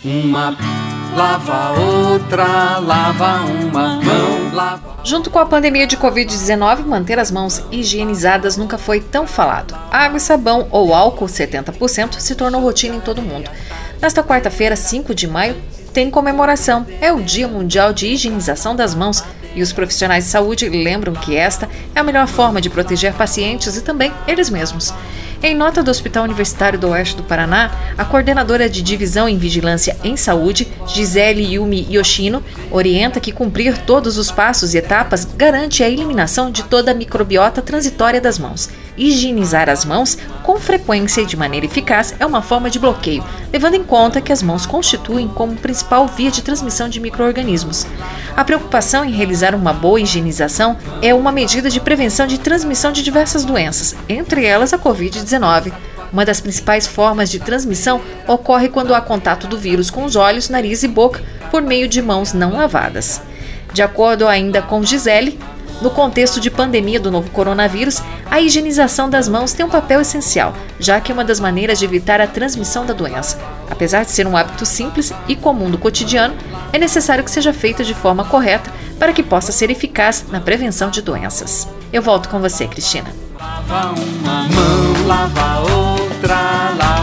Uma lava outra, lava uma mão, lava... Junto com a pandemia de Covid-19, manter as mãos higienizadas nunca foi tão falado. Água e sabão ou álcool 70% se tornou rotina em todo mundo. Nesta quarta-feira, 5 de maio, tem comemoração. É o Dia Mundial de Higienização das Mãos e os profissionais de saúde lembram que esta é a melhor forma de proteger pacientes e também eles mesmos. Em nota do Hospital Universitário do Oeste do Paraná, a coordenadora de Divisão em Vigilância em Saúde, Gisele Yumi Yoshino, orienta que cumprir todos os passos e etapas garante a eliminação de toda a microbiota transitória das mãos. Higienizar as mãos com frequência e de maneira eficaz é uma forma de bloqueio, levando em conta que as mãos constituem como principal via de transmissão de micro-organismos. A preocupação em realizar uma boa higienização é uma medida de prevenção de transmissão de diversas doenças, entre elas a Covid-19. Uma das principais formas de transmissão ocorre quando há contato do vírus com os olhos, nariz e boca por meio de mãos não lavadas. De acordo ainda com Gisele, no contexto de pandemia do novo coronavírus, a higienização das mãos tem um papel essencial, já que é uma das maneiras de evitar a transmissão da doença. Apesar de ser um hábito simples e comum do cotidiano, é necessário que seja feita de forma correta para que possa ser eficaz na prevenção de doenças. Eu volto com você, Cristina. Lava uma mão, lava outra, lava